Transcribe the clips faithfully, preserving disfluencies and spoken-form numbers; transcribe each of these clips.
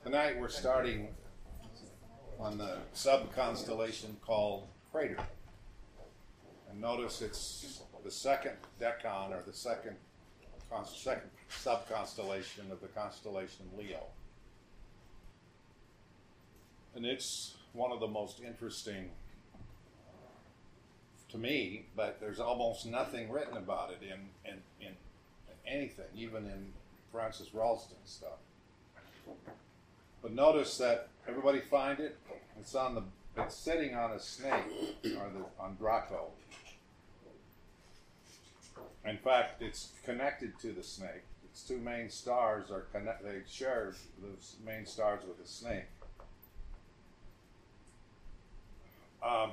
Tonight we're starting on the sub-constellation called Crater. And notice it's the second decan, or the second, second sub-constellation of the constellation Leo. And it's one of the most interesting to me, but there's almost nothing written about it in, in, in anything, even in Francis Ralston stuff. But notice that everybody find it. It's on the. It's sitting on a snake, or the, on Draco. In fact, it's connected to the snake. Its two main stars are connect. They share those main stars with the snake. Um,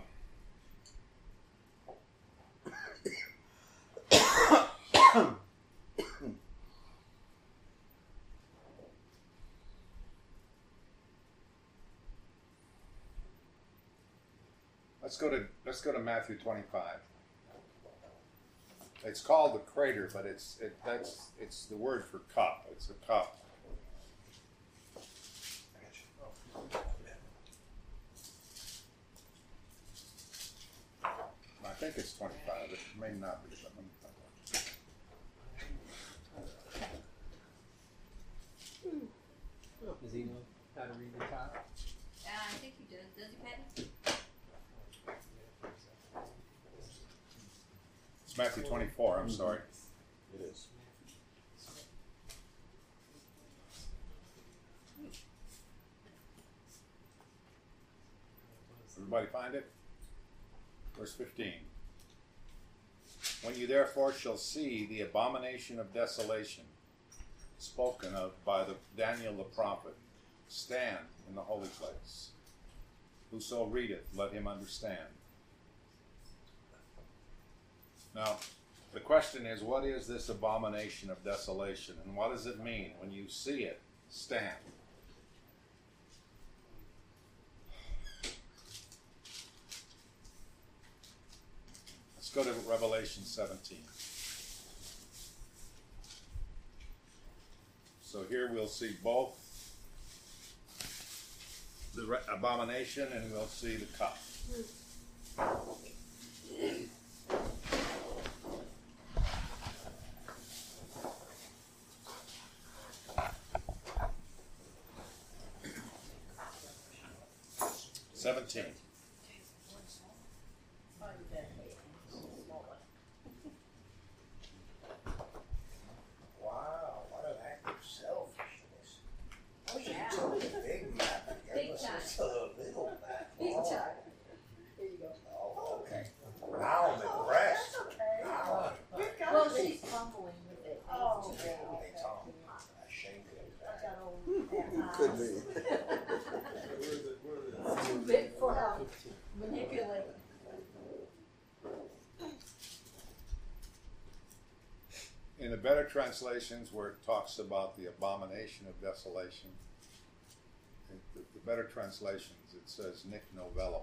Let's go to let's go to Matthew twenty-five. It's called the crater, but it's it that's it's the word for cup. It's a cup. I think it's twenty-five. It may not be. But let me find out. Does he know how to read the top? Uh, I think he does. Does he, Patty? It's Matthew twenty-four, I'm sorry. It is. Everybody find it? Verse fifteen. When you therefore shall see the abomination of desolation spoken of by the Daniel the prophet, stand in the holy place. Whoso readeth, let him understand. Now, the question is, what is this abomination of desolation, and what does it mean when you see it stand? Let's go to Revelation seventeen. So here we'll see both the re- abomination, and we'll see the cup. seventeen. Wow, what an act of selfishness. Oh, yeah. Took a big map and Big gave us time. just a little map. Big Oh, time. Here you go. oh, okay. Now I'm impressed. Now I'm Well, she's fumbling with it. Oh, Hey, okay. Tom, I shame I you. got Could be. Too big for her. Manipulate. In the better translations, where it talks about the abomination of desolation, the, the better translations, it says Nick Novello.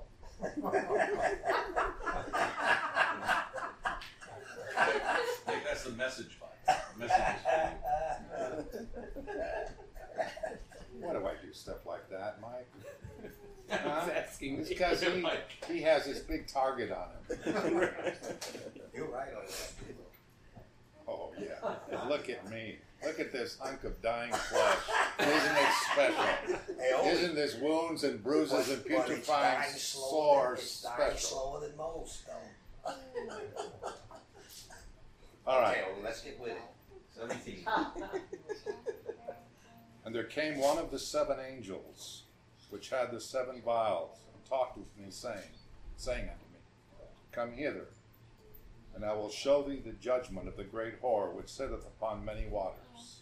I think that's the message file. The message is Why do I do stuff like that, Mike? I was asking. It's because he, he has this big target on him. You're right on that. Oh, yeah. Look at me. Look at this hunk of dying flesh. Isn't it special? Hey, oh, Isn't this wounds and bruises and but it's putrefying dying slower than- sores It's dying special? slower than most, though. All right. Okay, well, let's get with it. seventeen. And there came one of the seven angels, which had the seven vials, and talked with me, saying, saying unto me, Come hither, and I will show thee the judgment of the great whore, which sitteth upon many waters.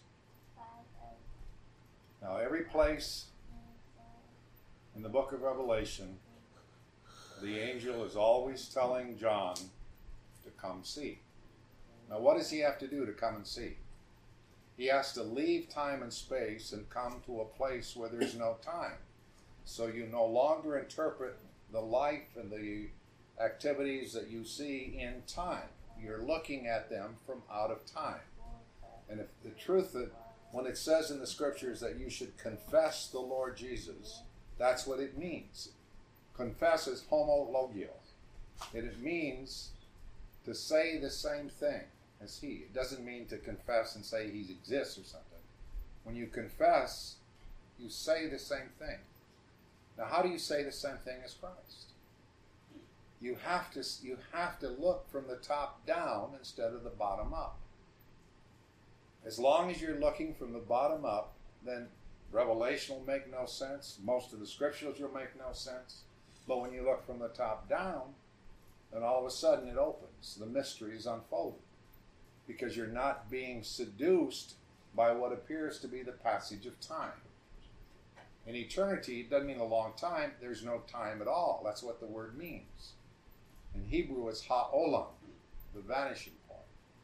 Now, every place in the book of Revelation, the angel is always telling John to come see. Now, what does he have to do to come and see? He has to leave time and space and come to a place where there's no time. So you no longer interpret the life and the activities that you see in time. You're looking at them from out of time. And if the truth that when it says in the scriptures that you should confess the Lord Jesus, that's what it means. Confess is homologio. And it means to say the same thing as he. It doesn't mean to confess and say he exists or something. When you confess, you say the same thing. Now, how do you say the same thing as Christ? You have to, you have to look from the top down instead of the bottom up. As long as you're looking from the bottom up, then Revelation will make no sense. Most of the scriptures will make no sense. But when you look from the top down, then all of a sudden it opens. The mystery is unfolded. Because you're not being seduced by what appears to be the passage of time. In eternity, it doesn't mean a long time. There's no time at all. That's what the word means. In Hebrew, it's ha'olam, the vanishing point.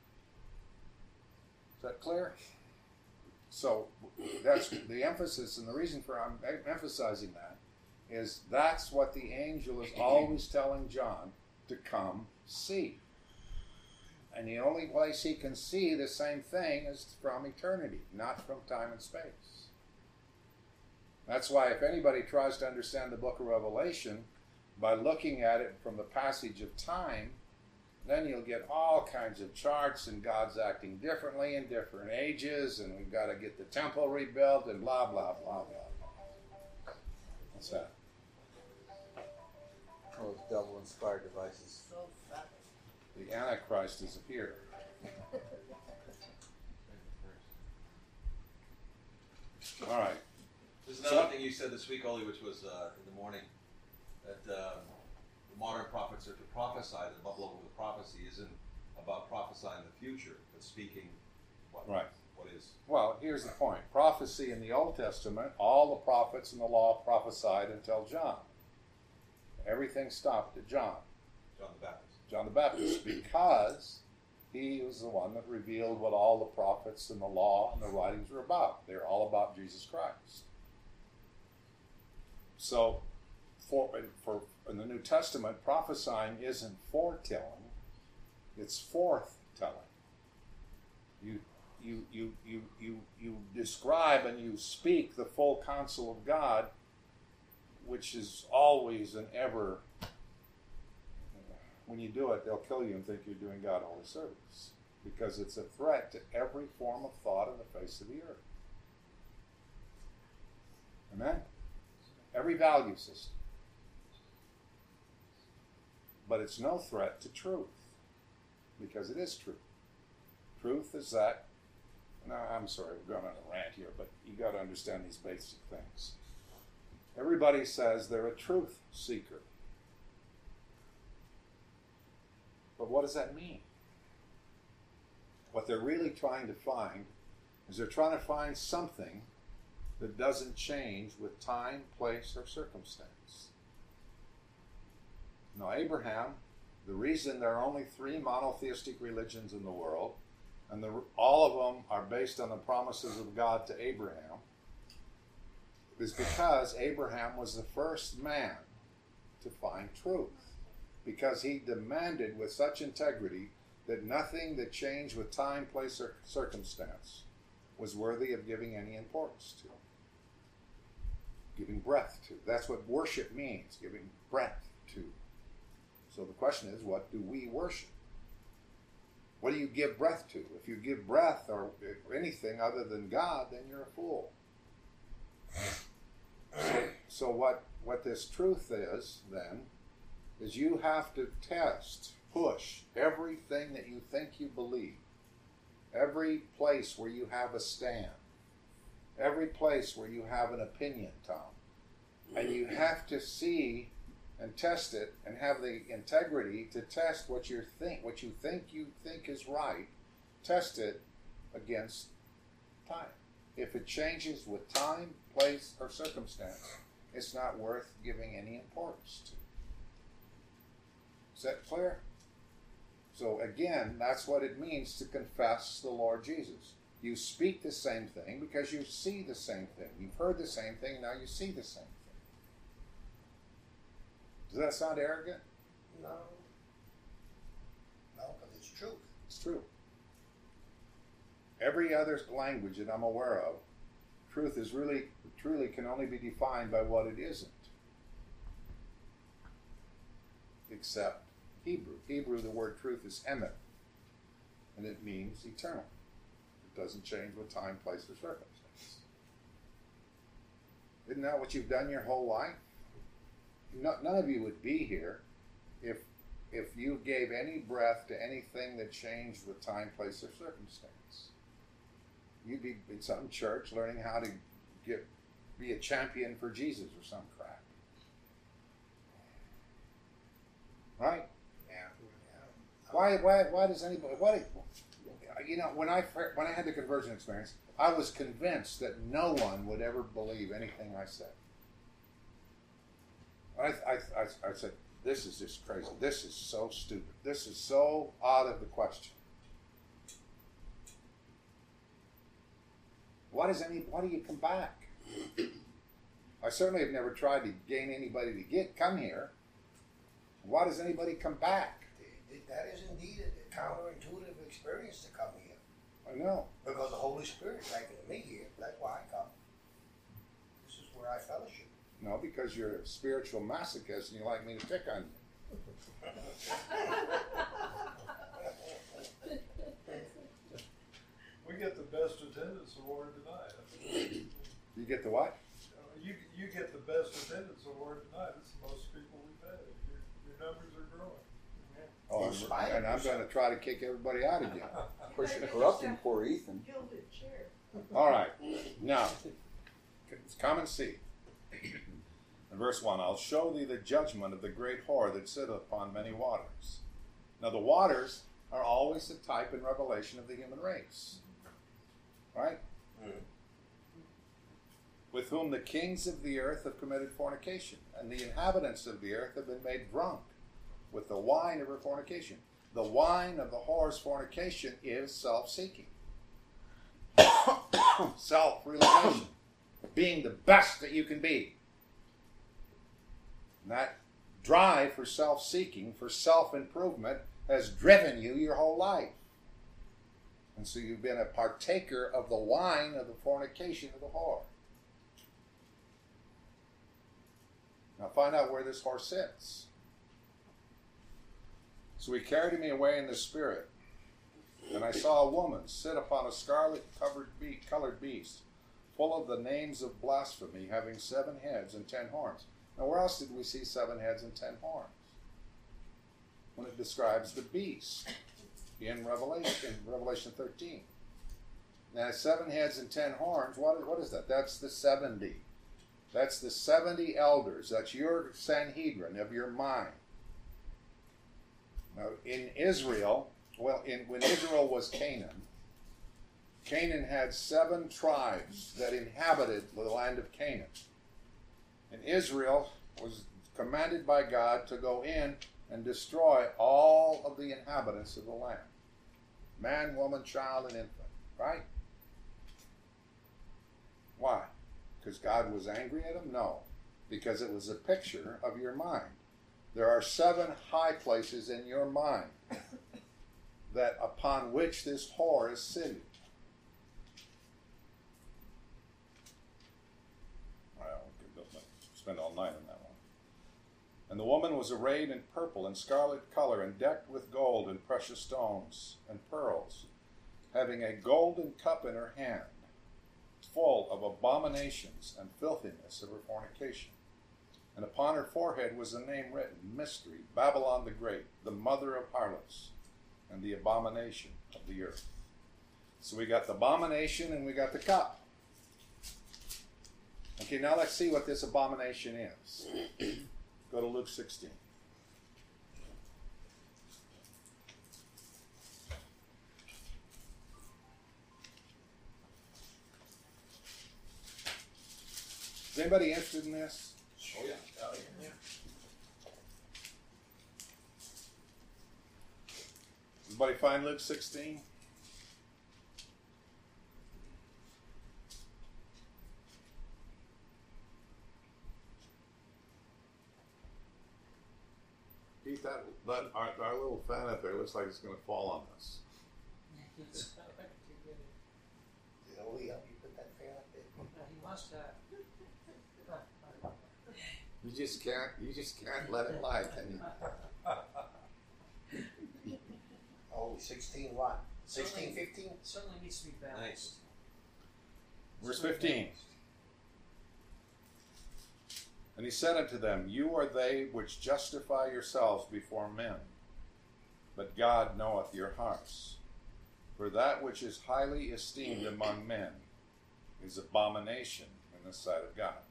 Is that clear? So that's the emphasis, and the reason for I'm emphasizing that is that's what the angel is always telling John to come see. And the only place he can see the same thing is from eternity, not from time and space. That's why if anybody tries to understand the book of Revelation by looking at it from the passage of time, then you'll get all kinds of charts and God's acting differently in different ages, and we've got to get the temple rebuilt and blah, blah, blah, blah. What's that? Those devil-inspired devices. So fat. The Antichrist is here. All right. There's another thing you said this week, Oli, which was uh, in the morning, that uh, the modern prophets are to prophesy. The bubble of the prophecy isn't about prophesying the future, but speaking what, Right. what is. Well, here's the point. Prophecy in the Old Testament, all the prophets in the law prophesied until John. Everything stopped at John. John the Baptist. John the Baptist, because he was the one that revealed what all the prophets and the law and the writings were about. They're all about Jesus Christ. So, for, for in the New Testament, prophesying isn't foretelling, it's forthtelling. You, you, you, you, you, you describe and you speak the full counsel of God, which is always and ever. When you do it, they'll kill you and think you're doing God holy service, because it's a threat to every form of thought on the face of the earth. Amen? Every value system. But it's no threat to truth, because it is truth. Truth is that, no, I'm sorry, we're going on a rant here, but you got to understand these basic things. Everybody says they're a truth seeker. But what does that mean? What they're really trying to find is they're trying to find something that doesn't change with time, place, or circumstance. Now, Abraham, the reason there are only three monotheistic religions in the world, and the, all of them are based on the promises of God to Abraham, is because Abraham was the first man to find truth. Because he demanded with such integrity that nothing that changed with time, place, or circumstance was worthy of giving any importance to. Giving breath to. That's what worship means, giving breath to. So the question is, what do we worship? What do you give breath to? If you give breath or anything other than God, then you're a fool. So, so what, what this truth is, then, is you have to test, push everything that you think you believe, every place where you have a stand, every place where you have an opinion, Tom, and you have to see and test it and have the integrity to test what you think, what you think you think is right, test it against time. If it changes with time, place, or circumstance, it's not worth giving any importance to. Is that clear? So again, that's what it means to confess the Lord Jesus. You speak the same thing because you see the same thing. You've heard the same thing, now you see the same thing. Does that sound arrogant? No. No, because it's truth. It's true. every other language that I'm aware of, truth is really, truly can only be defined by what it isn't. Except Hebrew. Hebrew, the word truth is emet, and it means eternal. It doesn't change with time, place, or circumstance. Isn't that what you've done your whole life? No, none of you would be here if if you gave any breath to anything that changed with time, place, or circumstance. You'd be in some church learning how to get be a champion for Jesus or some crap. Right? Yeah. Why, why, why does anybody, why, you know, when I, when I had the conversion experience, I was convinced that no one would ever believe anything I said. I, I, I, I said, this is just crazy. This is so stupid. This is so out of the question. Why does any, why do you come back? I certainly have never tried to gain anybody to get, come here. Why does anybody come back? That is indeed a counterintuitive experience to come here. I know. Because the Holy Spirit taking me here. That's why I come. This is where I fellowship. No, because you're a spiritual masochist and you like me to pick on you. We get the best attendance award tonight. You get the what? You you get the best attendance award tonight. It's the most people we've had. Your, your numbers are growing. Oh, I'm, and I'm going to try to kick everybody out again. Pushing corrupting poor Ethan. Gilded chair. All right. Now, come and see. In verse one, I'll show thee the judgment of the great whore that sitteth upon many waters. Now, the waters are always the type and revelation of the human race. Right? Mm. With whom the kings of the earth have committed fornication, and the inhabitants of the earth have been made drunk with the wine of her fornication. The wine of the whore's fornication is self-seeking. Self-realization. Being the best that you can be. And that drive for self-seeking, for self-improvement, has driven you your whole life. And so you've been a partaker of the wine of the fornication of the whore. Now find out where this whore sits. So he carried me away in the spirit, and I saw a woman sit upon a scarlet-covered be- colored beast, full of the names of blasphemy, having seven heads and ten horns. Now, where else did we see seven heads and ten horns? When it describes the beast in Revelation, in Revelation thirteen. Now, seven heads and ten horns, what, what is that? That's the seventy. That's the seventy elders. That's your Sanhedrin of your mind. Now, in Israel, well, in, when Israel was Canaan, Canaan had seven tribes that inhabited the land of Canaan. And Israel was commanded by God to go in and destroy all of the inhabitants of the land. Man, woman, child, and infant. Right? Why? Because God was angry at them? No. Because it was a picture of your mind. There are seven high places in your mind that upon which this whore is sitting. Well, we could spend all night on that one. And the woman was arrayed in purple and scarlet color, and decked with gold and precious stones and pearls, having a golden cup in her hand, full of abominations and filthiness of her fornication. And upon her forehead was a name written, Mystery, Babylon the Great, the mother of harlots, and the abomination of the earth. So we got the abomination and we got the cup. Okay, now let's see what this abomination is. Go to Luke sixteen. Is anybody interested in this? Oh, yeah. Oh, yeah. Everybody find Luke sixteen? Keith, that, that our, our little fan up there looks like it's going to fall on us. Will he help you put that fan up there? He must have. You just can't. You just can't let it lie, can you? Oh, sixteen what? Sixteen, fifteen? Certainly needs to be balanced. Nice. Verse fifteen. And he said unto them, You are they which justify yourselves before men, but God knoweth your hearts. For that which is highly esteemed among men is abomination in the sight of God.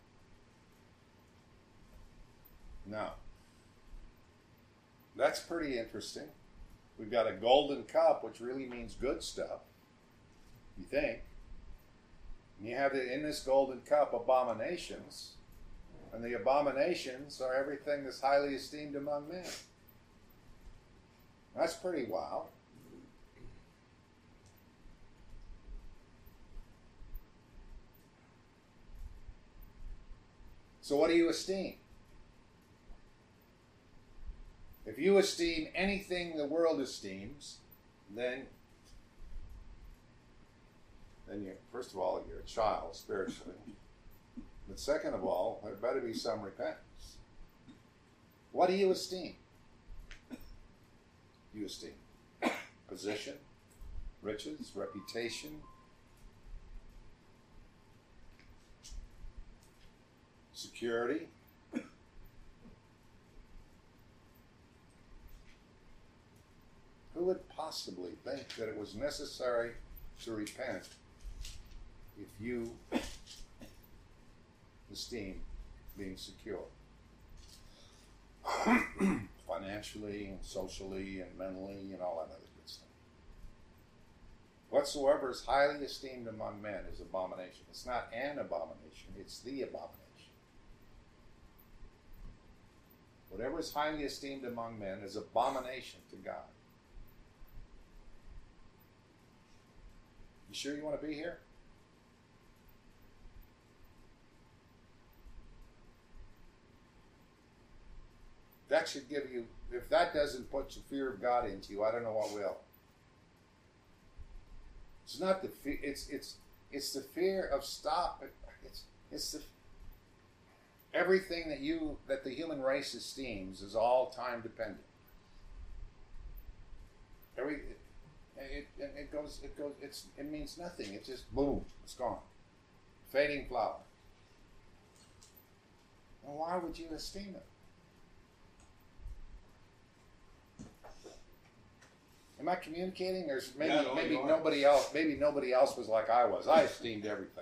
Now, that's pretty interesting. We've got a golden cup, which really means good stuff, you think. And you have in this golden cup abominations, and the abominations are everything that's highly esteemed among men. That's pretty wild. So what do you esteem? If you esteem anything the world esteems, then, then you, first of all, you're a child spiritually. But second of all, there better be some repentance. What do you esteem? You esteem position, riches, reputation, security. Who would possibly think that it was necessary to repent if you esteem being secure? Financially and socially and mentally and all that other good stuff. Whatsoever is highly esteemed among men is abomination. It's not an abomination, it's the abomination. Whatever is highly esteemed among men is abomination to God. You sure you want to be here? That should give you, if that doesn't put the fear of God into you, I don't know what will. It's not the fear, it's it's it's the fear of stop. It's it's the everything that you that the human race esteems is all time dependent. Every it, it it goes it goes it's it means nothing. It just boom, it's gone. Fading flower. Well, why would you esteem it? Am I communicating? There's maybe Yeah, no, maybe you are. nobody else maybe nobody else was like I was. I esteemed everything.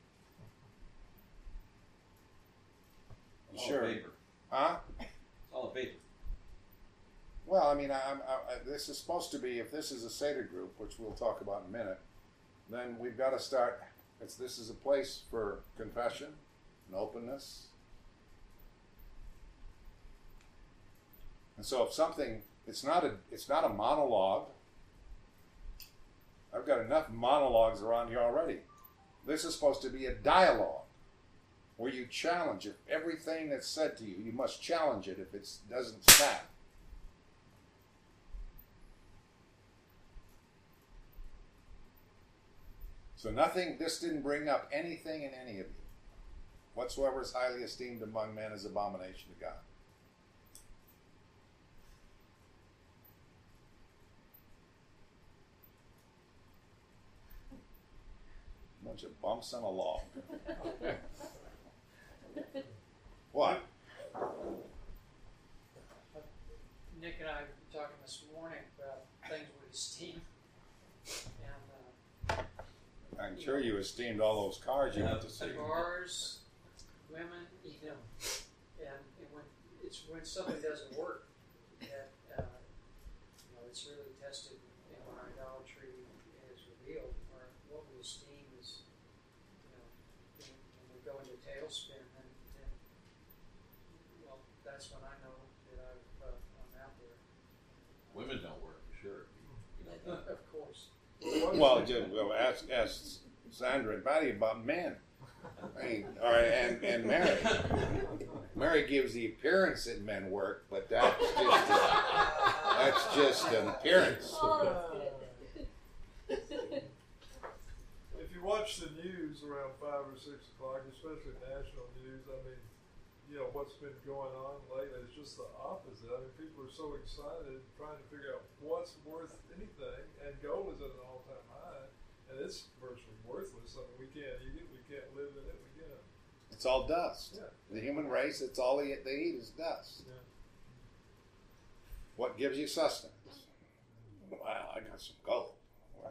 You All sure? a vapor. Huh? It's all a vapor. Well, I mean, I, I'm- I, I, this is supposed to be, if this is a Seder group, which we'll talk about in a minute, then we've got to start, it's, this is a place for confession and openness. And so if something, it's not a, it's not a monologue. I've got enough monologues around here already. This is supposed to be a dialogue where you challenge it. Everything that's said to you, you must challenge it if it doesn't snap. So nothing, this didn't bring up anything in any of you. Whatsoever is highly esteemed among men is abomination to God. Bunch of bumps on a log. What? Nick and I were talking this morning about things we esteem. And uh, I'm sure you esteemed all those cars you went to see. cigars, women, you know, and, and when it's when something doesn't work, that uh, you know it's really tested, and when our idolatry is revealed, or what we esteem is, you know, when, when we go into tailspin, then, then well, that's when I know that I've, uh, I'm out there. Women don't work for sure. You know that. Of course. Well, just, well, ask, ask Sandra and Patty about men. Hey, all right, and, and Mary. Mary gives the appearance that men work, but that's just a, that's just an appearance. Oh, that's good. If you watch watch the news around five or six o'clock, especially national news, I mean, you know, what's been going on lately is just the opposite. I mean, people are so excited trying to figure out what's worth anything, and gold is at an all-time high, and it's virtually worthless. I mean, we can't eat it, we can't live in it, we can't. It's all dust. Yeah. The human race, it's all they, they eat is dust. Yeah. What gives you sustenance? Wow, I got some gold. Wow.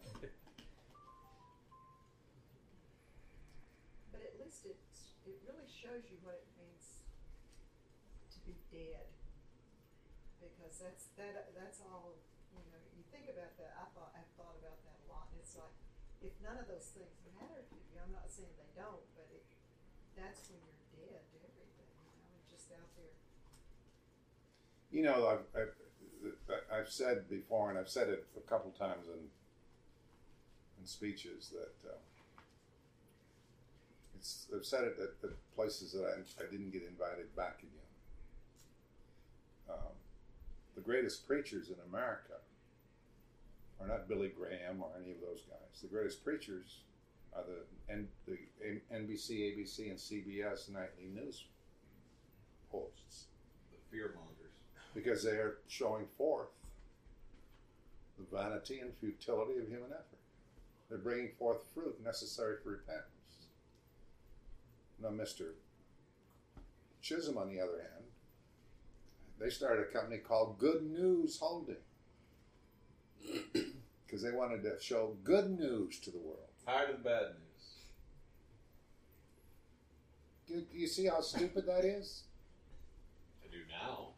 But at least it, it really shows you what it means to be dead. Because that's, that, that's all, you know, you think about that, I thought, I've thought about that a lot, and it's like, if none of those things matter to you, I'm not saying they don't, but it, that's when you're dead to everything, you know, and just out there. You know, I've, I've, I've said before, and I've said it a couple times in, in speeches, that uh, it's, I've said it at, at places that I, I didn't get invited back again. Um, the greatest preachers in America are not Billy Graham or any of those guys. The greatest preachers are the, N, the N B C, A B C, and C B S nightly news hosts. The fear mongers. Because they are showing forth the vanity and futility of human effort. They're bringing forth fruit necessary for repentance. Now, Mister Chisholm, on the other hand, they started a company called Good News Holding because they wanted to show good news to the world. Tired of bad news. Do, do you see how stupid that is? I do now.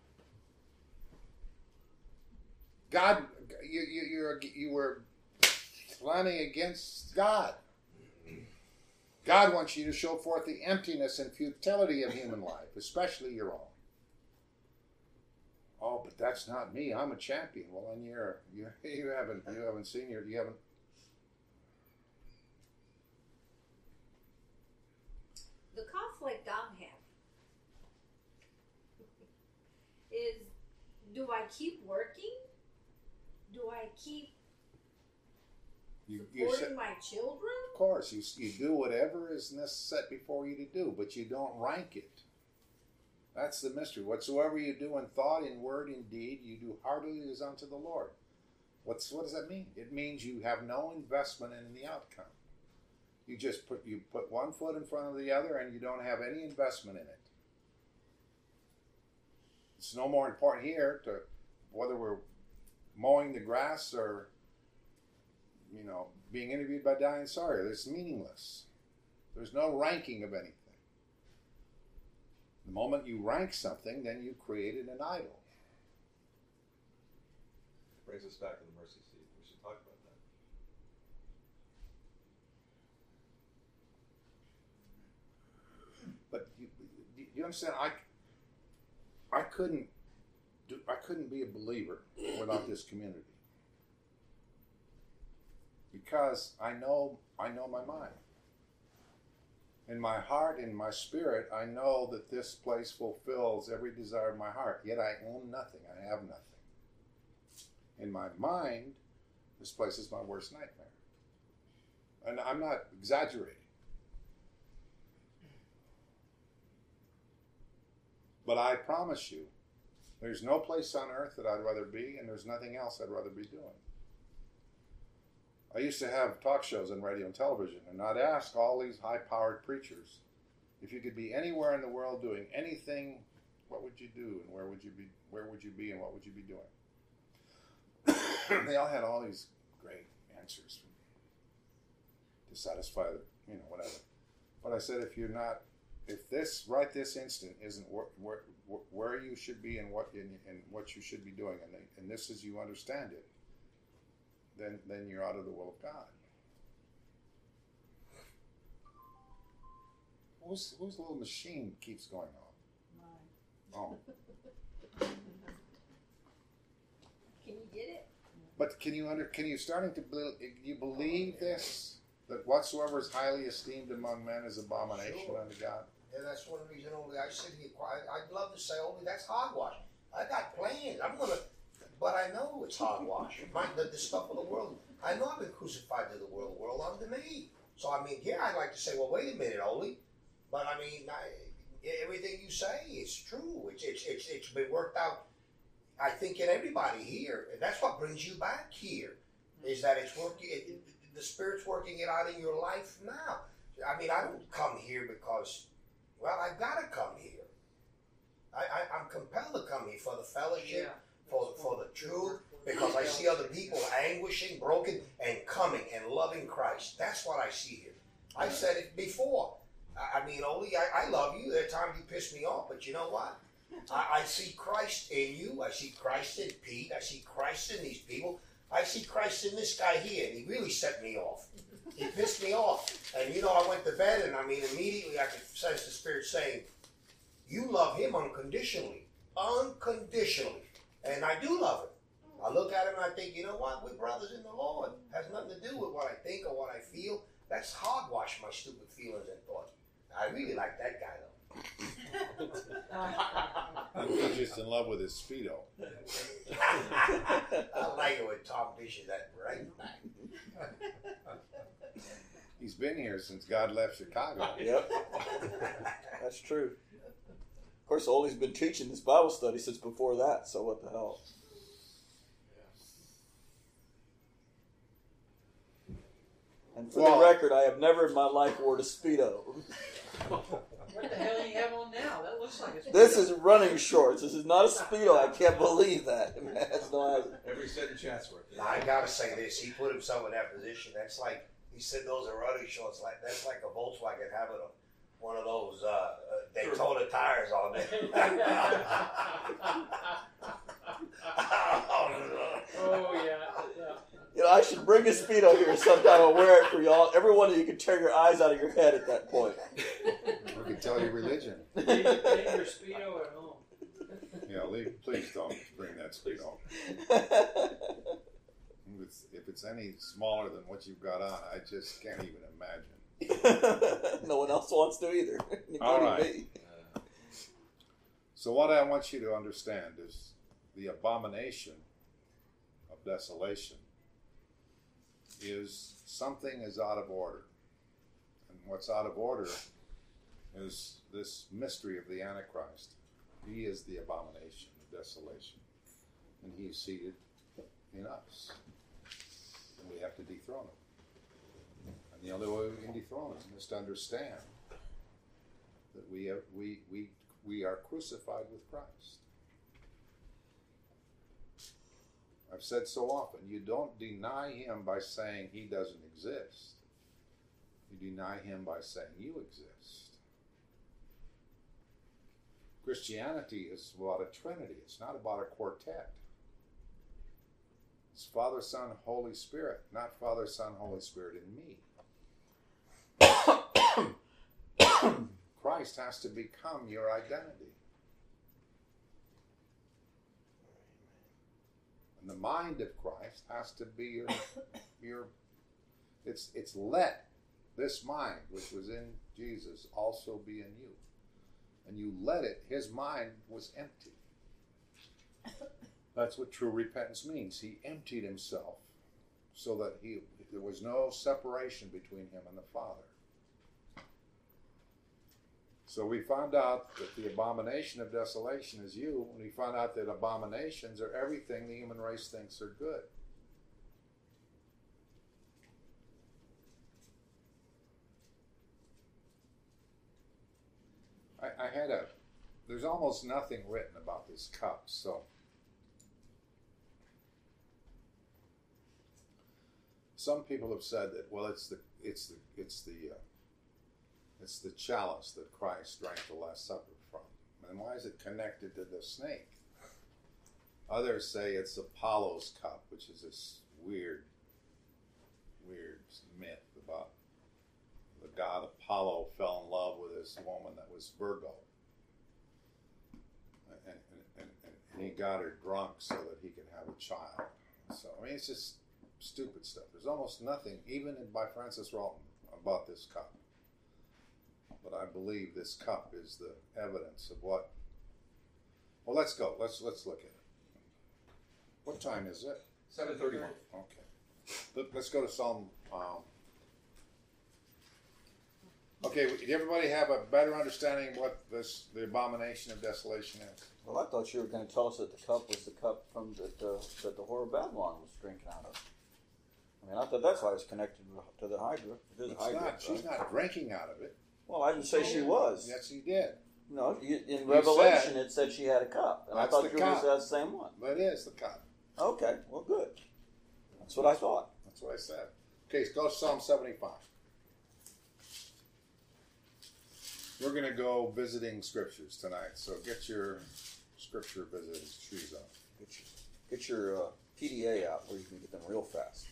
God, you you you're, you were planning against God. God wants you to show forth the emptiness and futility of human life, especially your own. Oh, but that's not me. I'm a champion. Well, then you're you you haven't you haven't seen your you haven't. The conflict I'm having is, do I keep working? Do I keep You, you supporting set, my children? of course, you you do whatever is set before you to do, but you don't rank it. That's the mystery. Whatsoever you do in thought, in word, in deed, you do heartily as unto the Lord. What's what does that mean? It means you have no investment in the outcome. You just put you put one foot in front of the other, and you don't have any investment in it. It's no more important here to whether we're mowing the grass or, you know, being interviewed by Diane Sawyer. It's meaningless. There's no ranking of anything. The moment you rank something, then you created an idol. Brings us back to the mercy seat. We should talk about that. But you, you, you understand? I, I couldn't do. I couldn't be a believer without this community because I know. I know my mind. In my heart, in my spirit, I know that this place fulfills every desire of my heart. Yet I own nothing. I have nothing. In my mind, this place is my worst nightmare. And I'm not exaggerating. But I promise you, there's no place on earth that I'd rather be, and there's nothing else I'd rather be doing. I used to have talk shows on radio and television, and I'd ask all these high-powered preachers, if you could be anywhere in the world doing anything, what would you do, and where would you be? Where would you be, and what would you be doing? They all had all these great answers to satisfy the, you know, whatever. But I said, if you're not, if this right this instant isn't where where, where you should be and what and, and what you should be doing, and and this is you understand it, then then you're out of the will of God. Whose whose little machine keeps going on? Mine. Oh, Can you get it? but can you under can you starting to bel- you believe this, that whatsoever is highly esteemed among men is abomination Sure. unto God? Yeah, that's one reason only I sit here quiet. I'd love to say only that's hogwash. I got plans. I'm gonna, but I know it's hogwash. My, the, the stuff of the world. I know I've been crucified to the world. The world unto me. So I mean, yeah, I'd like to say, well, wait a minute, Oli, but I mean, I, everything you say is true. It's it's it's it's been worked out. I think in everybody here, and that's what brings you back here, is that it's working. It, the Spirit's working it out in your life now. I mean, I don't come here because, well, I've got to come here. I, I, I'm compelled to come here for the fellowship, Yeah. for for the truth, because I see other people anguishing, broken, and coming and loving Christ. That's what I see here. I've said it before. I, I mean, Oli, I, I love you. There are times you piss me off, but you know what? I, I see Christ in you. I see Christ in Pete. I see Christ in these people. I see Christ in this guy here, and he really set me off. He pissed me off. And, you know, I went to bed, and, I mean, immediately I could sense the Spirit saying, you love him unconditionally. Unconditionally. And I do love him. I look at him and I think, you know what? We're brothers in the Lord. It has nothing to do with what I think or what I feel. That's hogwash my stupid feelings and thoughts. I really like that guy, though. He's just in love with his Speedo. I like it when Tom dishes that right back. He's been here since God left Chicago. Yep. That's true. Of course, Oli's been teaching this Bible study since before that, so what the hell? And for Well- the record, I have never in my life worn a Speedo. What the hell do you have on now? That looks like it's. This is running shorts. This is not a Speedo. I can't believe that. It has no idea. Every cent in Chatsworth. Now, I gotta say this. He put himself in that position. That's like, he said those are running shorts. Like That's like a Volkswagen having a, one of those uh, uh, Daytona tires on there. Oh yeah, yeah. You know, I should bring a Speedo here sometime and wear it for y'all. Every one of you can tear your eyes out of your head at that point. We can tell your religion. Leave, leave your Speedo at home. Yeah, leave, please don't bring that Speedo. If it's, if it's any smaller than what you've got on, I just can't even imagine. No one else wants to either. Including All right. me. So what I want you to understand is the abomination of desolation is something is out of order. And what's out of order is this mystery of the Antichrist. He is the abomination of desolation. And he is seated in us. And we have to dethrone him. And the only way we can dethrone him is to understand that we have, we, we, we are crucified with Christ. I've said so often, you don't deny him by saying he doesn't exist. You deny him by saying you exist. Christianity is about a trinity. It's not about a quartet. It's Father, Son, Holy Spirit, not Father, Son, Holy Spirit in me. Christ has to become your identity. And the mind of Christ has to be your, your it's it's let this mind which was in Jesus also be in you. And you let it, his mind was empty. That's what true repentance means. He emptied himself so that he there was no separation between him and the Father. So we found out that the abomination of desolation is you, and we found out that abominations are everything the human race thinks are good. I, I had a, there's almost nothing written about this cup, so. Some people have said that, well, it's the, it's the, it's the, uh, It's the chalice that Christ drank the Last Supper from. And why is it connected to the snake? Others say it's Apollo's cup, which is this weird, weird myth about the god Apollo fell in love with this woman that was Virgo. And, and, and, and he got her drunk so that he could have a child. So, I mean, it's just stupid stuff. There's almost nothing, even in, by Francis Ralton, about this cup. But I believe this cup is the evidence of what. Well, let's go. Let's let's look at it. What time is it? seven thirty-one. Okay. Let, let's go to Psalm um, Okay, did everybody have a better understanding of what this the abomination of desolation is? Well, I thought you were going to tell us that the cup was the cup from that uh, that the whore of Babylon was drinking out of. I mean, I thought that's why it's connected to the Hydra. It is It's Hydra, not. She's right? not drinking out of it. Well, I didn't say she was. Yes, you did. No, you, in You Revelation said- it said she had a cup, and I That's thought the you were going to cup. say that's the same one. That is the cup. Okay, well, good. That's what I thought. That's what I said. Okay, so go to Psalm seventy-five. We're going to go visiting scriptures tonight, so get your scripture visiting shoes on. Get your, get your uh, P D A out where you can get them real fast.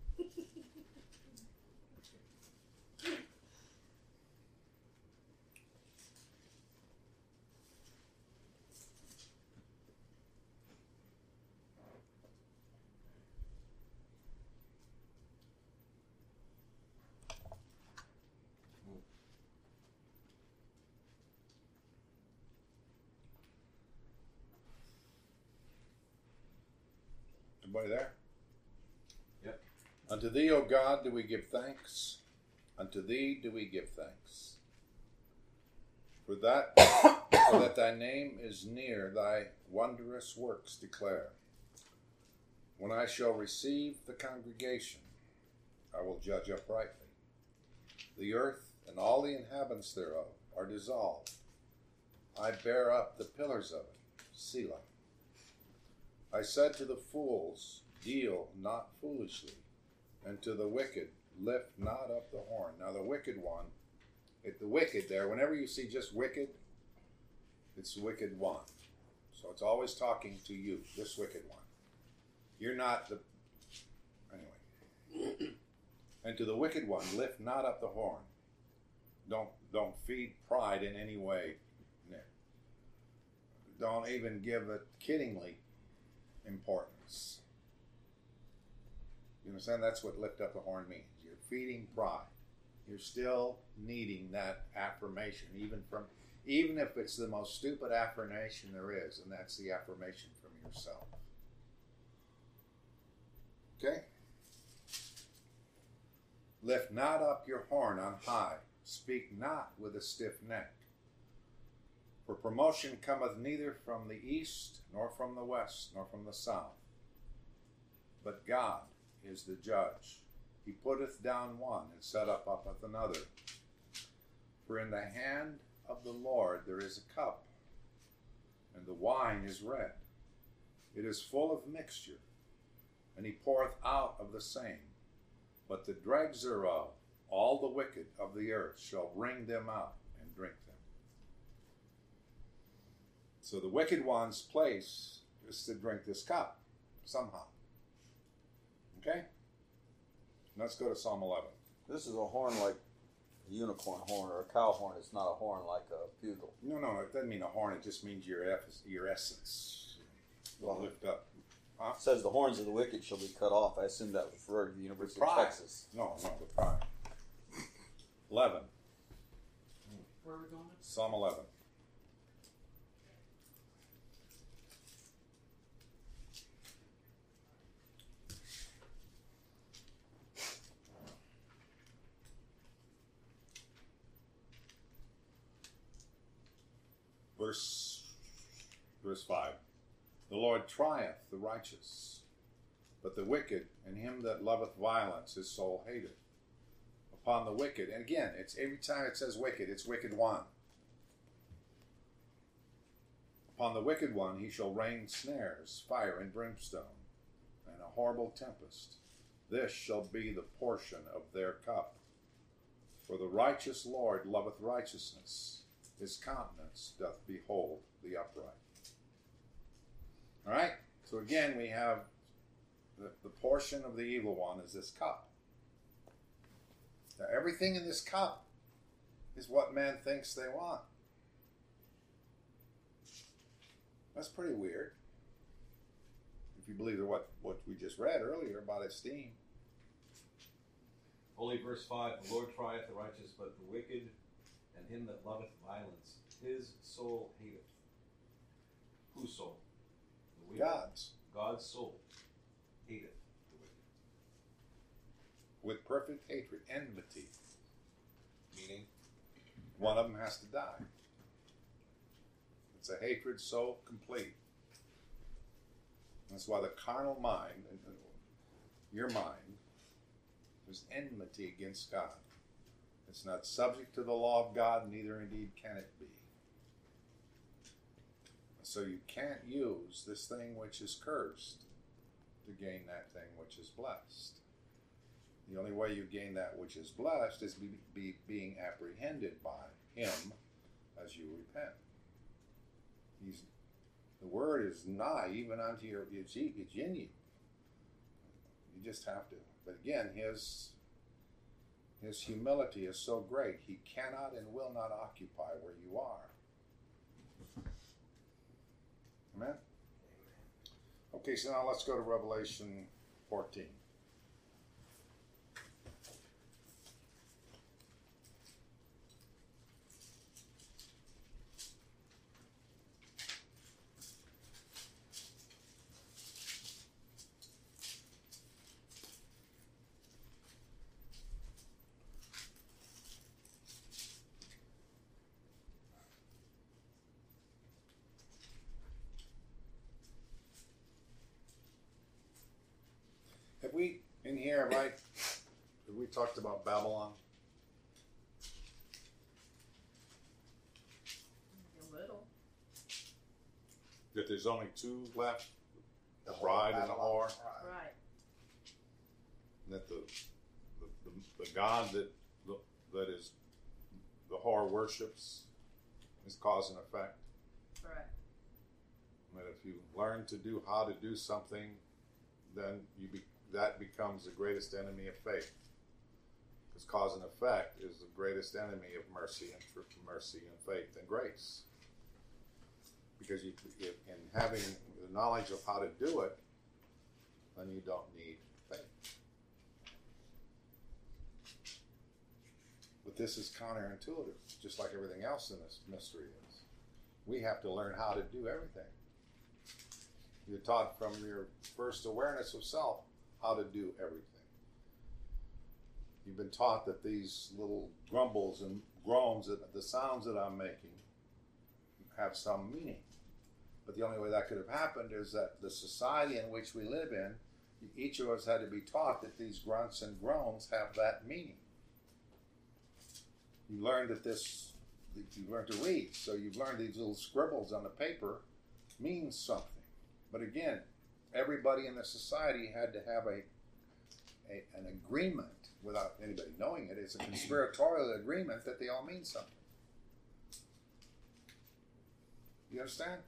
Everybody there? Yep. Unto thee, O God, do we give thanks. Unto thee do we give thanks. For that, for that thy name is near, thy wondrous works declare. When I shall receive the congregation, I will judge uprightly. The earth and all the inhabitants thereof are dissolved. I bear up the pillars of it. Selah. I said to the fools, deal not foolishly, and to the wicked, lift not up the horn. Now the wicked one, it, the wicked there, whenever you see just wicked, it's the wicked one. So it's always talking to you, this wicked one. You're not the, anyway. And to the wicked one, lift not up the horn. Don't, don't feed pride in any way. Don't even give it kiddingly importance. You understand? That's what lift up the horn means. You're feeding pride. You're still needing that affirmation, even from, even if it's the most stupid affirmation there is, and that's the affirmation from yourself. Okay? Lift not up your horn on high. Speak not with a stiff neck. For promotion cometh neither from the east, nor from the west, nor from the south. But God is the judge. He putteth down one, and set up upeth another. For in the hand of the Lord there is a cup, and the wine is red. It is full of mixture, and he poureth out of the same. But the dregs thereof, all the wicked of the earth, shall wring them out and drink them. So the wicked one's place is to drink this cup, somehow. Okay? Let's go to Psalm eleven. This is a horn like a unicorn horn or a cow horn. It's not a horn like a bugle. No, no, it doesn't mean a horn. It just means your your essence will Well, lift up. Huh? It says the horns of the wicked shall be cut off. I assume that was referred to the University of Pride. Texas. No, no, the pride. eleven. Where are we going? Psalm eleven. Verse, verse five. The Lord trieth the righteous, but the wicked and him that loveth violence his soul hateth. Upon the wicked, and again, it's every time it says wicked, it's wicked one. Upon the wicked one he shall rain snares, fire and brimstone, and a horrible tempest. This shall be the portion of their cup. For the righteous Lord loveth righteousness. His countenance doth behold the upright. All right? So again, we have the, the portion of the evil one is this cup. Now, everything in this cup is what man thinks they want. That's pretty weird. If you believe what, what we just read earlier about esteem. Only verse five, the Lord trieth the righteous, but the wicked and him that loveth violence, his soul hateth. Whose soul? The wicked. God's. God's soul hateth the wicked. With perfect hatred, enmity. Meaning? one of them has to die. It's a hatred so complete. That's why the carnal mind, your mind, is enmity against God. It's not subject to the law of God, neither indeed can it be. So you can't use this thing which is cursed to gain that thing which is blessed. The only way you gain that which is blessed is be, be being apprehended by Him as you repent. He's, the word is nigh, even unto your, it's, it's in you. You just have to. But again, His, His humility is so great, He cannot and will not occupy where you are. Amen? Okay, so now let's go to Revelation fourteen. Have we, in here, right, have we talked about Babylon? A little. That there's only two left? The The bride and the Babylon whore? bride. Right. And that the, the, the, the God that, that is, the whore worships is cause and effect? Right. That if you learn to do how to do something, then you be, that becomes the greatest enemy of faith. Because cause and effect is the greatest enemy of mercy and tr- mercy and faith and grace. Because you, if, in having the knowledge of how to do it, then you don't need faith. But this is counterintuitive, just like everything else in this mystery is. We have to learn how to do everything. You're taught from your first awareness of self how to do everything. You've been taught that these little grumbles and groans, that the sounds that I'm making, have some meaning. But the only way that could have happened is that the society in which we live in, each of us had to be taught that these grunts and groans have that meaning. You learned that this, you learned to read, so you've learned these little scribbles on the paper means something. But again, everybody in the society had to have a, a an agreement without anybody knowing it. It's a conspiratorial agreement that they all mean something. You understand?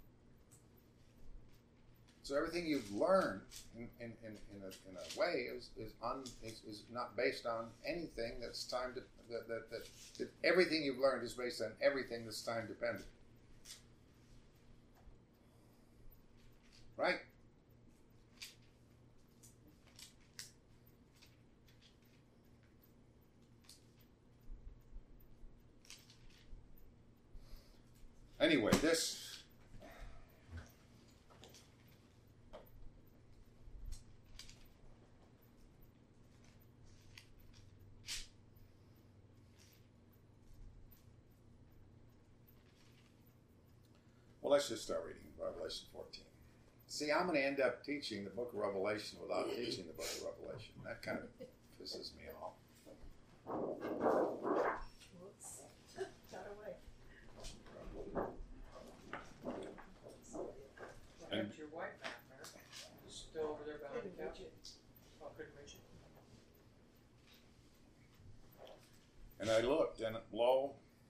So everything you've learned in, in, in, in, a, in a way is is, un, is is not based on anything that's time to, that, that, that, that everything you've learned is based on everything that's time dependent. Right? Anyway, this well, let's just start reading Revelation fourteen. See, I'm going to end up teaching the book of Revelation without teaching the book of Revelation. That kind of pisses me off. Whoops. Got away. What happened to your wife back there? Still over there behind the Couldn't couch? reach it. Oh, couldn't reach it. And I looked, and lo,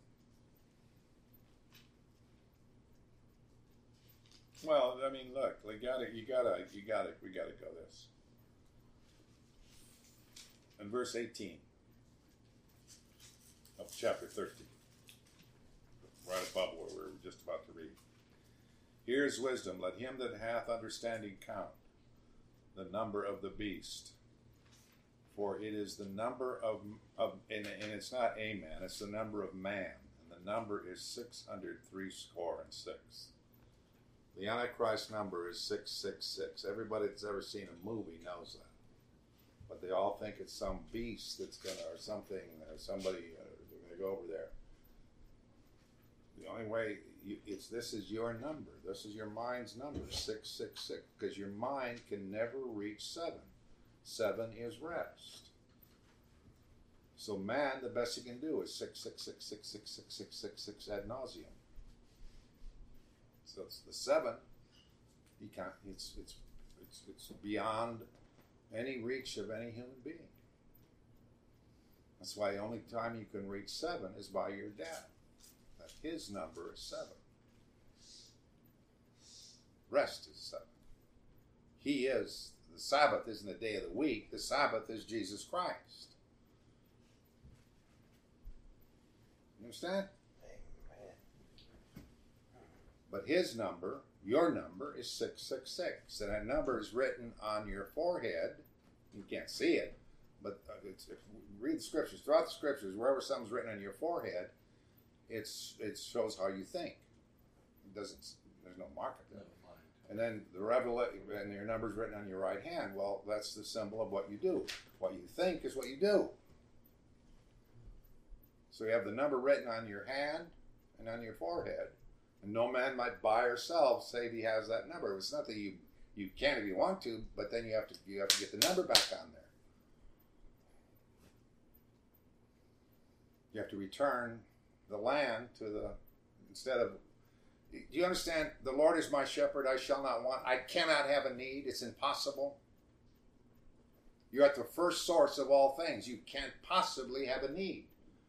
well, I mean, look, we gotta, you gotta, you gotta, we gotta go this. In verse eighteen of chapter thirteen, right above where we were just about to read. Here's wisdom, let him that hath understanding count the number of the beast. For it is the number of, of and, and it's not a man, it's the number of man. And the number is six hundred three score and six. The Antichrist number is six six six. Everybody that's ever seen a movie knows that. But they all think it's some beast that's going to, or something, or somebody, uh, they're going to go over there. The only way, you, it's this is your number. This is your mind's number, six six six, because your mind can never reach seven. Seven is rest. So man, the best he can do is six six six six six six six six six ad nauseum. So it's the seven. He can't. It's it's it's it's beyond any reach of any human being. That's why the only time you can reach seven is by your dad. That his number is seven. Rest is seven. He is, the Sabbath isn't a day of the week. The Sabbath is Jesus Christ. You understand? Amen. But his number, your number, is six six six. And that number is written on your forehead. You can't see it. But it's, if you read the scriptures, throughout the scriptures, wherever something's written on your forehead, it's it shows how you think. It doesn't. There's no market there. And then the revelation, and your number's written on your right hand. Well, that's the symbol of what you do. What you think is what you do. So you have the number written on your hand and on your forehead, and no man might buy or sell save he has that number. It's not that you you can if you want to, but then you have to you have to get the number back on there. You have to return the land to the, instead of, do you understand? The Lord is my shepherd, I shall not want. I cannot have a need. It's impossible. You're at the first source of all things. You can't possibly have a need.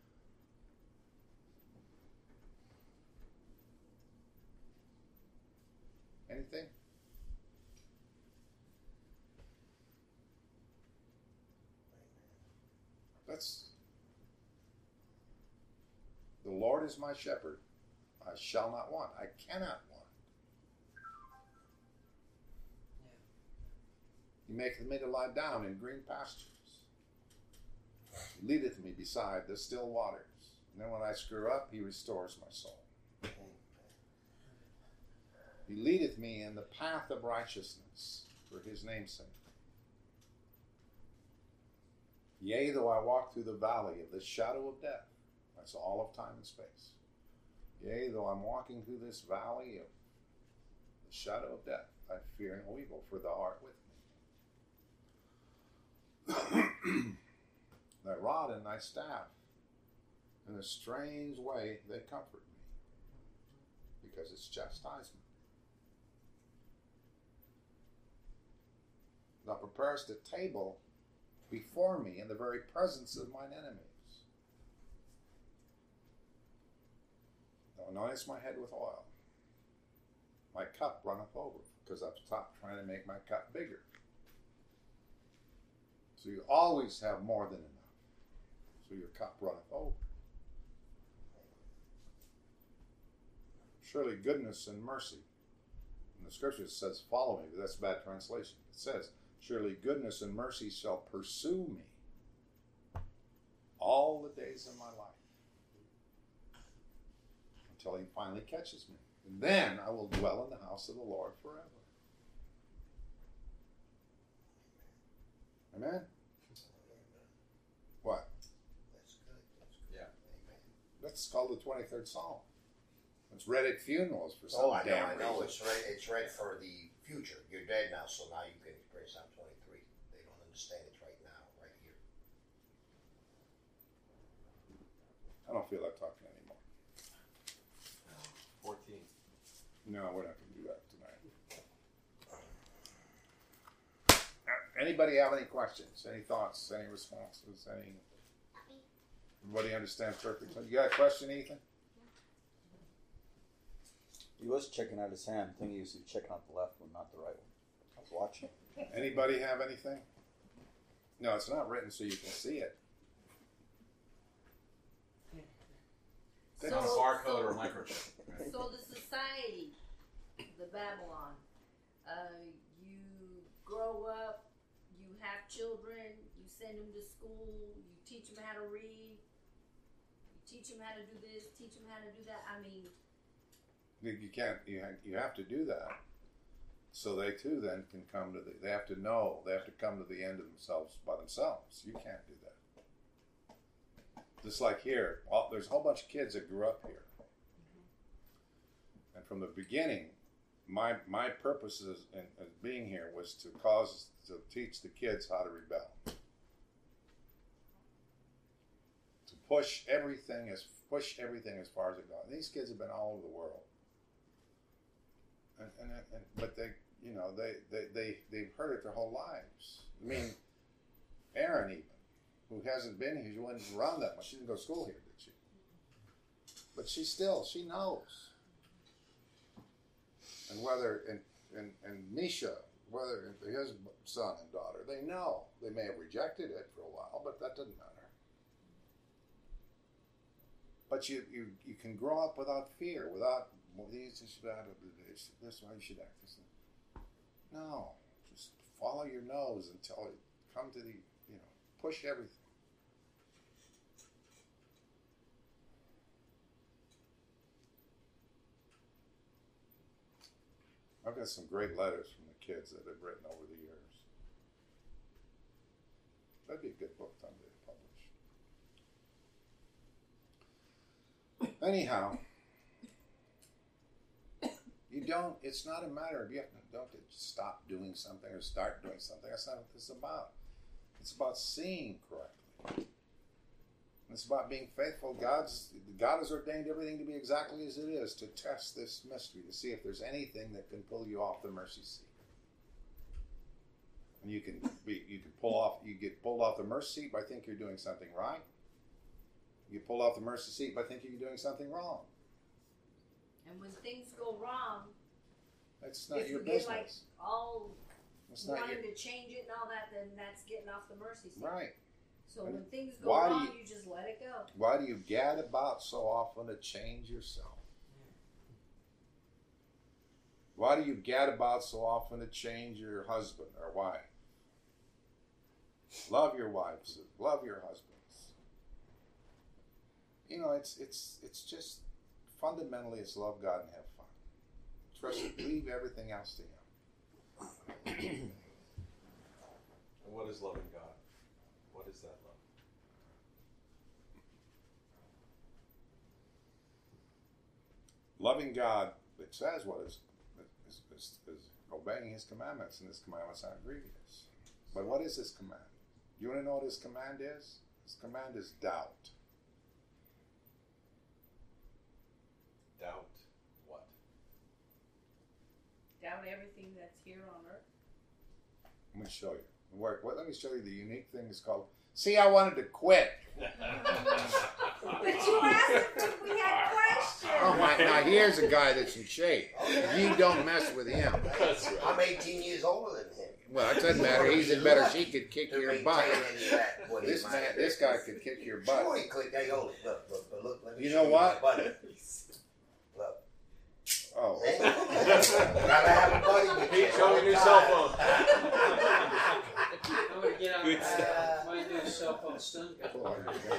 Anything? That's, the Lord is my shepherd. I shall not want. I cannot want. He maketh me to lie down in green pastures. He leadeth me beside the still waters. And then when I screw up, he restores my soul. He leadeth me in the path of righteousness for his name's sake. Yea, though I walk through the valley of the shadow of death. That's all of time and space. Yea, though I'm walking through this valley of the shadow of death, I fear no evil, for thou art with me. Thy rod and thy staff, in a strange way, they comfort me, because it's chastisement. Thou preparest a table before me in the very presence of mine enemies. Thou anointest my head with oil. My cup runneth over, because I've stopped trying to make my cup bigger. So you always have more than enough. So your cup runneth over. Surely goodness and mercy. And the scripture says, follow me, but that's a bad translation. It says, surely goodness and mercy shall pursue me all the days of my life, until he finally catches me. And then I will dwell in the house of the Lord forever. Amen? What? That's good. That's good. Yeah. Amen. That's called the twenty-third Psalm. It's read at funerals for some Oh, I know, damn I know. reason. It's read, it's read for the future. You're dead now, so now you can pray Psalm twenty-three. They don't understand it right now, right here. I don't feel like talking anymore. fourteen. No, we're not going to do that tonight. Anybody have any questions, any thoughts, any responses, any? Everybody understand perfectly? You got a question, Ethan? He was checking out his hand. I think he was checking out the left one, not the right one. I was watching. Anybody have anything? No, it's not written so you can see it. It's not a barcode or a microchip. Right? So the society, the Babylon, uh, you grow up, you have children, you send them to school, you teach them how to read, you teach them how to do this, teach them how to do that. I mean, You can't. You have, you have to do that, so they too then can come to the. They have to know. They have to come to the end of themselves by themselves. You can't do that. Just like here, all, there's a whole bunch of kids that grew up here. from the beginning, my my purpose is in, in being here was to cause to teach the kids how to rebel, to push everything as push everything as far as it goes. These kids have been all over the world, and, and, and but they, you know, they they they they've heard it their whole lives. I mean, Erin even, who hasn't been here, she wasn't around that much. She didn't go to school here, did she? But she still, she knows. And whether, and, and, and Misha, whether his son and daughter, they know. They may have rejected it for a while, but that doesn't matter. But you, you, you can grow up without fear, without, well, these is bad, this is how you should act. This, no, just follow your nose until it come to the, you know, push everything. I've got some great letters from the kids that I've written over the years. That'd be a good book someday to publish. Anyhow, you don't, it's not a matter of you have to, don't stop doing something or start doing something. That's not what this is about. It's about seeing correctly. It's about being faithful. God's God has ordained everything to be exactly as it is, to test this mystery, to see if there's anything that can pull you off the mercy seat. And you can be you can pull off you get pulled off the mercy seat by thinking you're doing something right. You get pulled off the mercy seat by thinking you're doing something wrong. And when things go wrong, That's not if your you business. get like all It's not wanting your, to change it and all that, then that's getting off the mercy seat. right. So And when things go why do wrong, you- you just let it go. Why do you gad about so often to change yourself? Why do you gad about so often to change your husband or wife? Love your wives, love your husbands. You know, it's it's it's just fundamentally it's love God and have fun. Trust, leave everything else to Him. And what is loving God? What is that love? Loving God, it says what is is, is, is obeying His commandments, and His commandments aren't grievous. But what is His command? Do you want to know what His command is? His command is doubt. Doubt what? Doubt everything that's here on earth. Let me show you. Where, what, let me show you the unique thing is called. See, I wanted to quit. But you asked if we had questions. Oh my! Now here's a guy that's in shape. You don't mess with him. That's right. I'm eighteen years older than him. Well, it doesn't matter. He's in better shape. He could kick To your maintain butt. any of that, what he This might man, have this done. guy could kick your butt. Sure he could. Hey, hold it. Look, look, look, look. Let me You show know what? my buddy. Look. Oh, See? Gotta have a buddy. Pete, show me your new cell phone. I'm gonna get out Good uh, my new cell phone stun gun.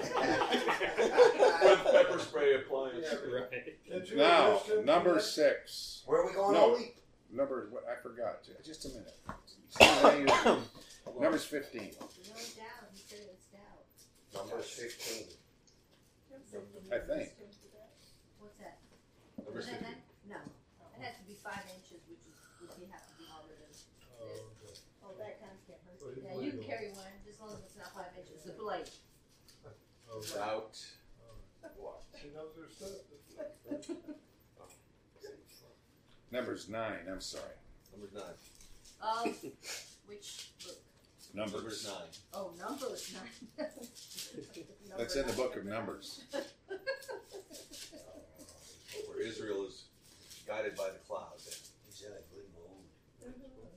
With pepper spray appliance. Yeah, Did you now listen to number that? six. Where are we going, No. Oli? Number what? I forgot. Just a minute. See how you- Number's fifteen. No doubt. He said it's doubt. Number fifteen. I think. What's that? Number Is that fifteen. that? No. It has to be five inches, which is which you have to be harder than. Oh, okay. Oh, that kind can't hurt. So he's Yeah, you can legal. carry one as long as it's not five inches. The blade. Okay. Doubt Alright. what? She knows her stuff. Number's nine. I'm sorry. Number nine. Oh, which book? Numbers. Numbers nine. Oh, numbers nine. That's in the book of Numbers. Where Israel is guided by the cloud. He's in a good mood.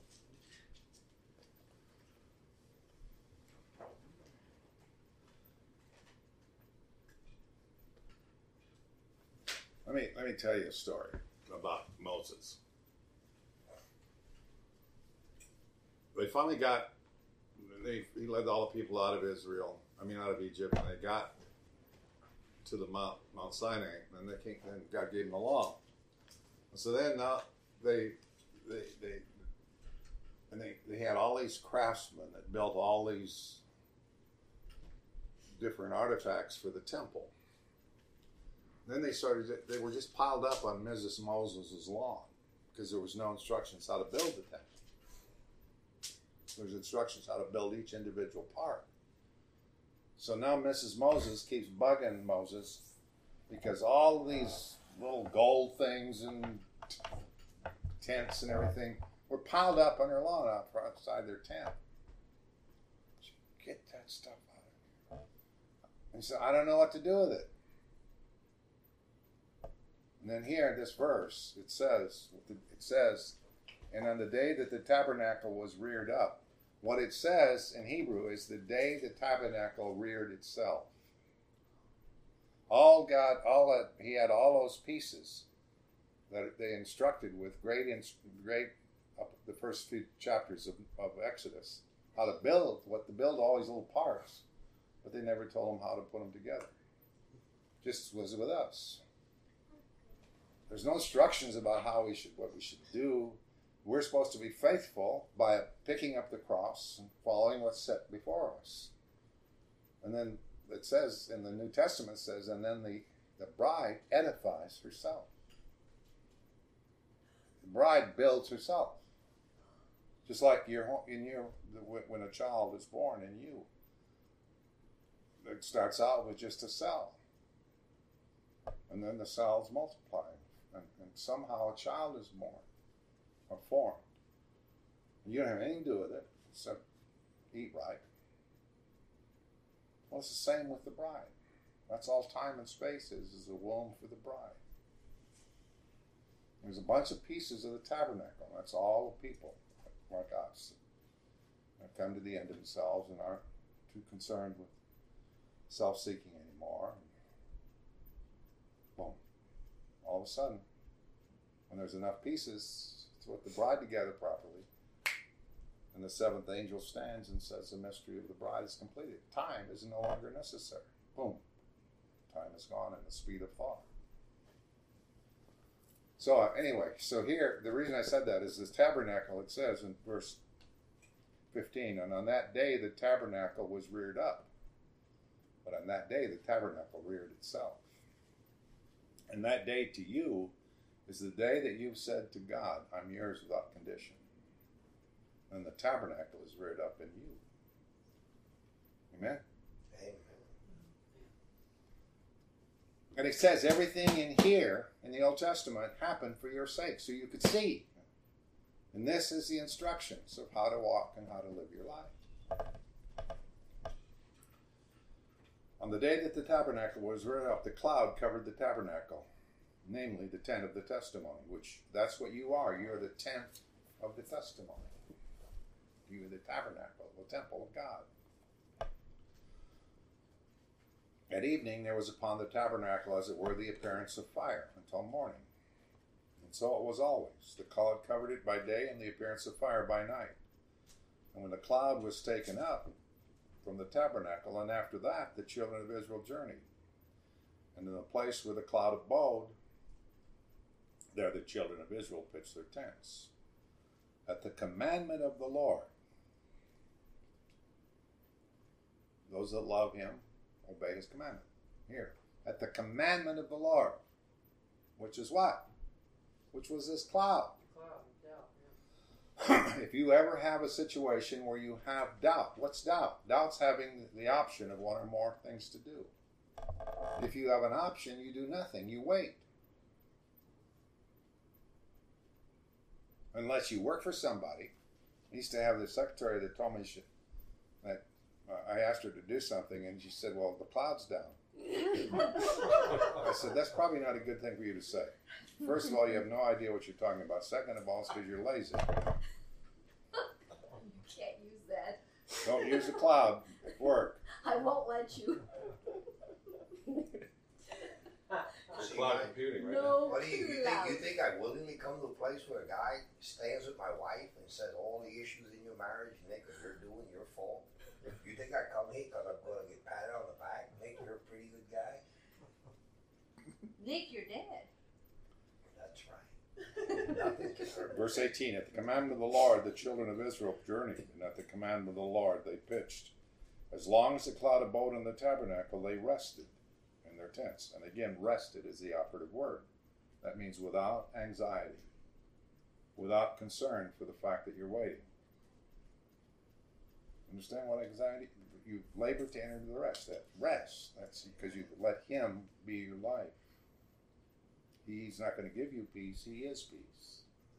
Let me let me tell you a story about Moses. They finally got. They, he led all the people out of Israel. I mean, out of Egypt, and they got to the Mount Mount Sinai, and they came, and God gave them the law. And so then now they they they and they they had all these craftsmen that built all these different artifacts for the temple. Then they started, they were just piled up on Missus Moses' lawn because there was no instructions how to build the tent. There's instructions how to build each individual part. So now Missus Moses keeps bugging Moses because all of these little gold things and tents and everything were piled up on their lawn out outside their tent. Get that stuff out of here. And he said, I don't know what to do with it. And then here in this verse, it says, it says, and on the day that the tabernacle was reared up, what it says in Hebrew is the day the tabernacle reared itself. All God, all that, he had all those pieces that they instructed with great, great, up the first few chapters of, of Exodus, how to build, what to build all these little parts, but they never told them how to put them together. Just was with us. There's no instructions about how we should, what we should do. We're supposed to be faithful by picking up the cross and following what's set before us. And then it says, in the New Testament says, and then the, the bride edifies herself. The bride builds herself. Just like your, in your, when a child is born in you, it starts out with just a cell. And then the cells multiply. And, and somehow a child is born or formed. And you don't have anything to do with it except eat right. Well, it's the same with the bride. That's all time and space is, is a womb for the bride. There's a bunch of pieces of the tabernacle. That's all the people like us that come to the end of themselves and aren't too concerned with self-seeking anymore. Boom. All of a sudden, when there's enough pieces to put the bride together properly, and the seventh angel stands and says the mystery of the bride is completed. Time is no longer necessary. Boom. Time is gone in the speed of thought. So uh, anyway, so here, the reason I said that is this tabernacle, it says in verse fifteen, and on that day the tabernacle was reared up. But on that day the tabernacle reared itself. And that day to you is the day that you've said to God, I'm yours without condition. And the tabernacle is reared up in you. Amen? Amen. And it says everything in here, in the Old Testament, happened for your sake, so you could see. And this is the instructions of how to walk and how to live your life. On the day that the tabernacle was reared up, the cloud covered the tabernacle, namely the tent of the testimony, which that's what you are. You're the tent of the testimony. You are the tabernacle, the temple of God. At evening there was upon the tabernacle, as it were, the appearance of fire until morning. And so it was always. The cloud covered it by day and the appearance of fire by night. And when the cloud was taken up from the tabernacle, and after that the children of Israel journeyed. And in the place where the cloud abode, there the children of Israel pitched their tents. At the commandment of the Lord, those that love him obey his commandment. Here, at the commandment of the Lord, which is what? Which was this cloud. Cloud, doubt, yeah. If you ever have a situation where you have doubt, what's doubt? Doubt's having the option of one or more things to do. If you have an option, you do nothing. You wait. Unless you work for somebody. I used to have the secretary that told me she, that uh, I asked her to do something, and she said, well, the cloud's down. I said, that's probably not a good thing for you to say. First of all, you have no idea what you're talking about. Second of all, it's because you're lazy. You can't use that. Don't use the cloud at work. I won't let you. See, Cloud Mike, computing right No. what do you, you think? Loud. You think I willingly come to a place where a guy stands with my wife and says all the issues in your marriage, Nick, that you're doing your fault? You think I come here because I'm going to get patted on the back, Nick, you're a pretty good guy? Nick, you're dead. That's right. Nothing can hurt me. Verse eighteen, at the commandment of the Lord, the children of Israel journeyed, and at the commandment of the Lord they pitched. As long as the cloud abode in the tabernacle, they rested. And their tents. And again, rested is the operative word. That means without anxiety, without concern for the fact that you're waiting. Understand what anxiety? You labor to enter into the rest. That rest, that's because you let Him be your life. He's not going to give you peace. He is peace.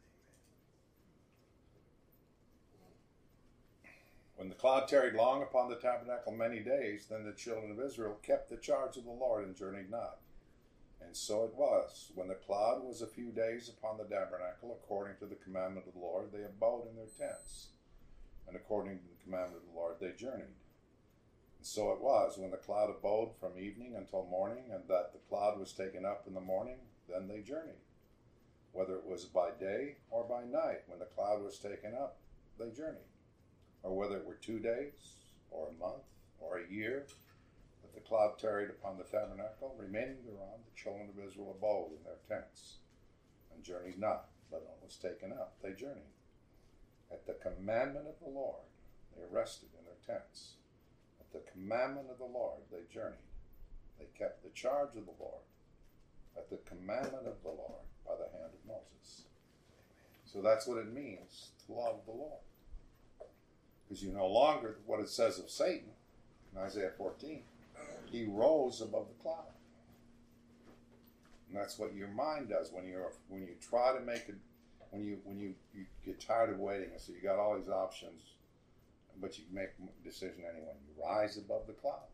When the cloud tarried long upon the tabernacle many days, then the children of Israel kept the charge of the Lord and journeyed not. And so it was, when the cloud was a few days upon the tabernacle, according to the commandment of the Lord, they abode in their tents. And according to the commandment of the Lord, they journeyed. And so it was, when the cloud abode from evening until morning, and that the cloud was taken up in the morning, then they journeyed. Whether it was by day or by night, when the cloud was taken up, they journeyed. Or whether it were two days, or a month, or a year, that the cloud tarried upon the tabernacle, remaining thereon, the children of Israel abode in their tents, and journeyed not, but when it was taken up, they journeyed. At the commandment of the Lord, they rested in their tents. At the commandment of the Lord, they journeyed. They kept the charge of the Lord, at the commandment of the Lord, by the hand of Moses. So that's what it means to love the Lord. Because you no longer, what it says of Satan, in Isaiah fourteen, he rose above the cloud. And that's what your mind does when you're when you try to make it, when you when you, you get tired of waiting, and so you got all these options, but you make a decision anyway. You rise above the cloud.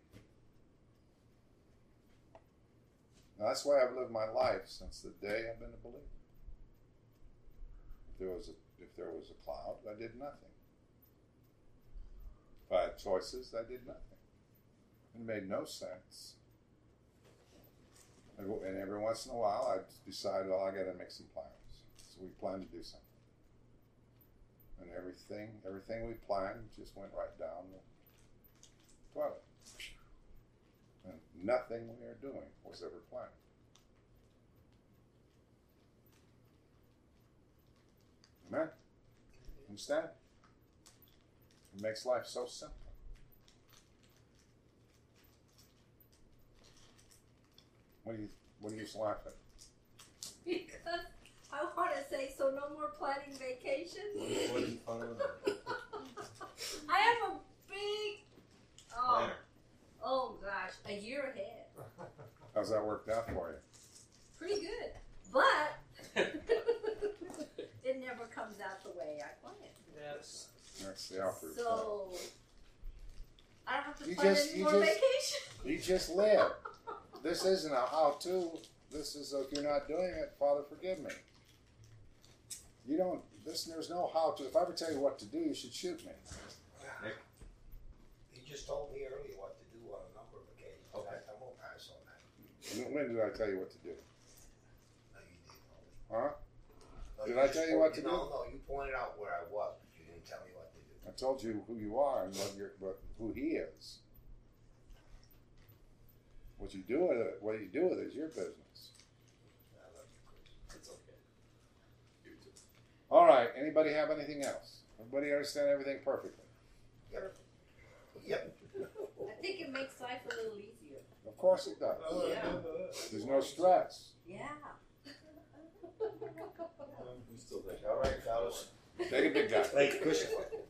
Now that's why I've lived my life since the day I've been a believer. If there was a, if there was a cloud, I did nothing. If I had choices, I did nothing. It made no sense. And every once in a while, I'd decide, well, I got to make some plans. So we planned to do something. And everything, everything we planned just went right down the toilet. And nothing we are doing was ever planned. Amen? Understand? It makes life so simple. What do you what do you laugh at? Because I want to say, so no more planning vacations. What is fun with that? I have a big, oh, Planner. oh gosh, a year ahead. How's that worked out for you? Pretty good, but it never comes out the way I planned. That's That's the operative. So I don't have to You plan just- any you more just- vacation. You just live. This isn't a how-to. This is a, if you're not doing it, Father, forgive me. You don't. This there's no how-to. If I ever tell you what to do, you should shoot me. Nick? He just told me earlier what to do on a number of occasions. Okay. I, I won't pass on that. When when did I tell you what to do? No, you didn't. Ollie. Huh? No, Did you I just tell you pointed- what to no, do? No, you pointed out where I was, but you didn't tell me what to do. I told you who you are and what you're, what, who He is. What you do with it, what you do with it is your business. I love you, Chris. It's okay. You too. All right. Anybody have anything else? Everybody understand everything perfectly? Yep. Yep. I think it makes life a little easier. Of course it does. I like Yeah. that. There's no stress. Yeah. We still think. All right, fellas. Take a big guy. Hey, Christopher.